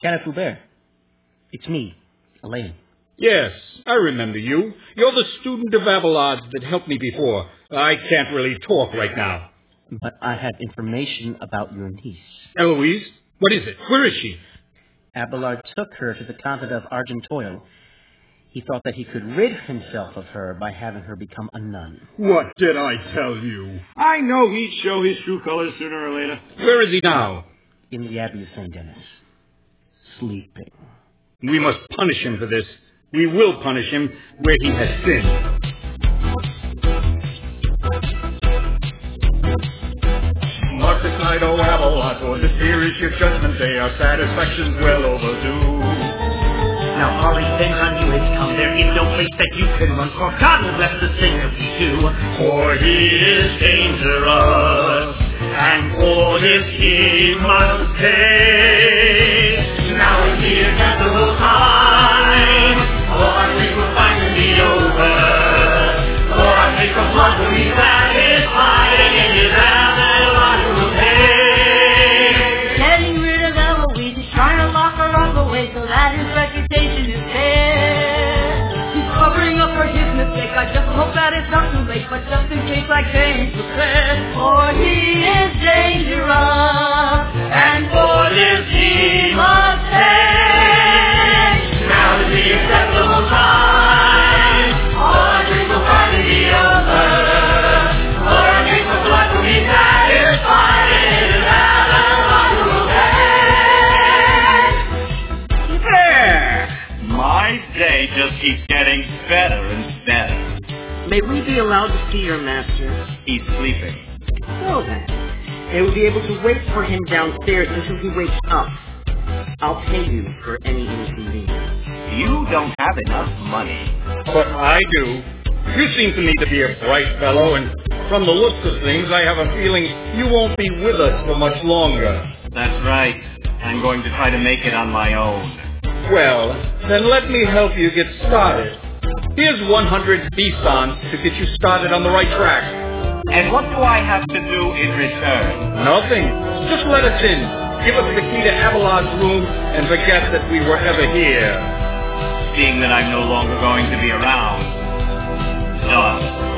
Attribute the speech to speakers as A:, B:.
A: Kenneth Hubert. It's me, Elaine.
B: Yes, I remember you. You're the student of Abelard's that helped me before. I can't really talk right now.
A: But I have information about your niece.
B: Eloise? What is it? Where is she?
A: Abelard took her to the convent of Argenteuil. He thought that he could rid himself of her by having her become a nun.
C: What did I tell you? I know he'd show his true colors sooner or later.
B: Where is he now?
A: In the Abbey of St. Denis. Sleeping.
B: We must punish him for this. We will punish him where he has sinned.
C: Marcus Knight, O Abelard, for this here is your judgment day. Our satisfaction's well overdue.
D: Now all revenge on you has come. There is no place that you can run, for God has left the thing that we do.
C: For he is dangerous, and for this he must pay. Now is the acceptable time, for our grief will finally be over. For our take of blood will be satisfied, and in his hands Abelard will pay.
E: Getting rid of Eloise, he's trying to lock her up away so that his reputation is fair. He's covering up for his mistake. I just hope that it's not too late, but just in case I can't prepare. For he is dangerous, and for this he must pay.
C: Now is the acceptable time, our grief will finally be over. For our grief of blood will be satisfied, and in his hands Abelard will pay. There! My day just keeps getting better and better.
D: May we be allowed to see your master?
C: He's sleeping.
D: Well then, they will be able to wait for him downstairs until he wakes up. I'll pay you for any inconvenience.
C: You don't have enough money. But I do. You seem to me to be a bright fellow, and from the looks of things, I have a feeling you won't be with us for much longer.
F: That's right. I'm going to try to make it on my own.
C: Well, then let me help you get started. Here's 100 bisons to get you started on the right track.
F: And what do I have to do in return?
C: Nothing. Just let us in. Give us the key to Abelard's room and forget that we were ever here.
F: Seeing that I'm no longer going to be around. Done.